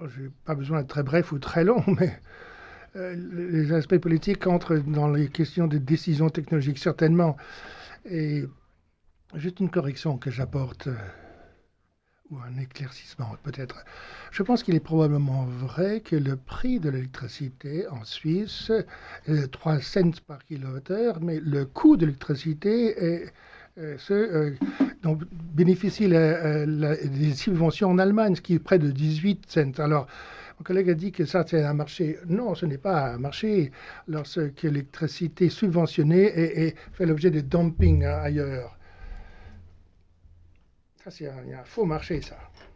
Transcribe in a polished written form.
Je n'ai pas besoin de très bref ou très long, mais les aspects politiques entrent dans les questions de décision technologique, certainement. Et juste une correction que j'apporte, ou un éclaircissement peut-être. Je pense qu'il est probablement vrai que le prix de l'électricité en Suisse est 3 cents par kilowattheure, mais le coût de l'électricité est ce dont bénéficient les subventions en Allemagne, ce qui est près de 18 cents. Alors, mon collègue a dit que ça, c'est un marché. Non, ce n'est pas un marché lorsque l'électricité subventionnée fait l'objet de dumping ailleurs. Ça, c'est un faux marché, ça.